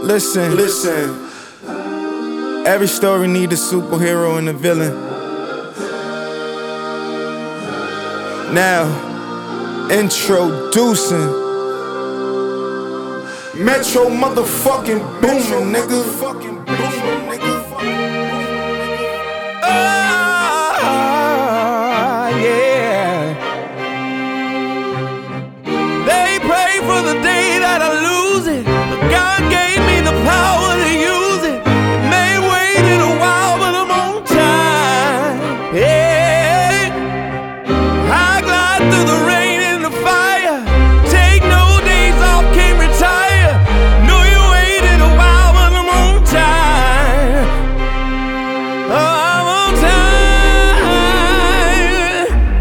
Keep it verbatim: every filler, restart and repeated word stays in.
Listen, listen. Every story need a superhero and a villain. Now, introducing Metro motherfucking Boomin, nigga.